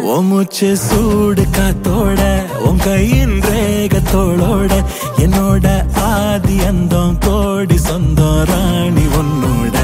ஓ மூச்சு சூடு காத்தோட உன் கையின் ரேகத்தோளோட என்னோட ஆதி அந்தம் கோடி சொந்தம் ராணி உன்னோட